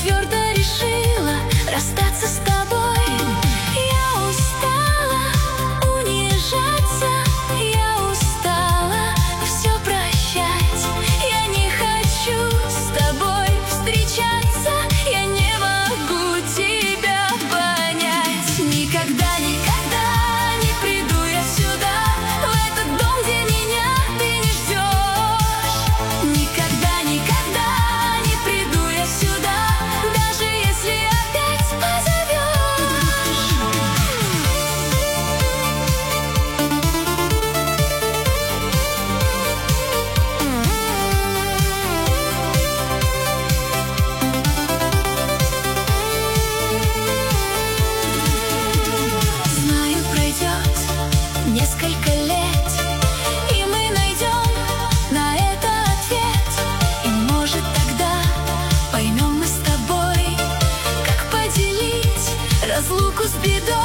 твердо решила расстаться с тобой. Я устала унижаться, я устала все прощать. Я не хочу с тобой встречаться, я не могу тебя понять. Никогда, никогда не приду я сюда, в этот дом, где меня ты не ждешь. Никогда, никогда не приду я сюда, даже если опять позовешь. Знаю, пройдет несколько лет, и мы найдем на это ответ. И может тогда поймем мы с тобой, как поделить разлуку с бедой.